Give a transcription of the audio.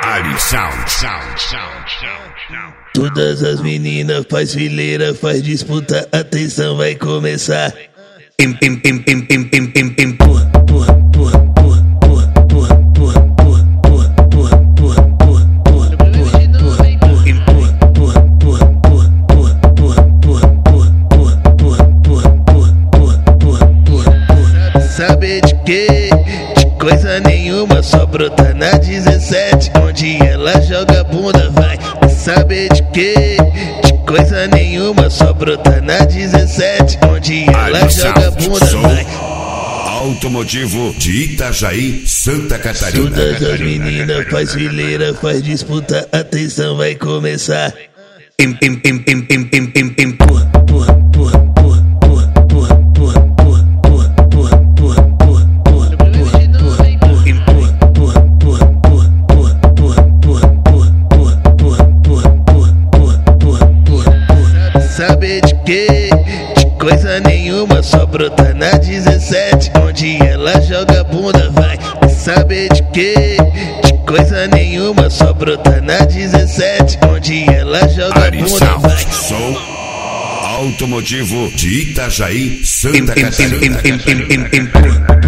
Ari Sound. Todas as meninas faz fileira, faz disputa, atenção vai começar. Pim pim pim pim pim pim pim pim porra, porra, porra, porra, porra, porra, porra, porra, porra, porra, porra, porra, porra, porra, porra. Saber de quê? De coisa nenhuma, só brota na 17, onde ela joga bunda, vai. Saber de quê? De coisa nenhuma, só brota na 17, onde ela joga bunda, vai. Automotivo de Itajaí, Santa Catarina. Todas as meninas faz fileira, faz disputa, atenção vai começar. Pim pim pim pim pim pim pim pim porra, porra, porra, porra, porra, porra, porra, porra, porra, porra, porra, porra, porra, porra. Saber de quê? De coisa nenhuma, só brota na 17, onde ela joga bunda, vai. Saber de quê? De coisa nenhuma, só brota na 17, onde ela joga bunda, vai. Som Automotivo de Itajaí, Santa Catarina.